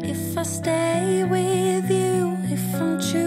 If I stay with you, if I'm true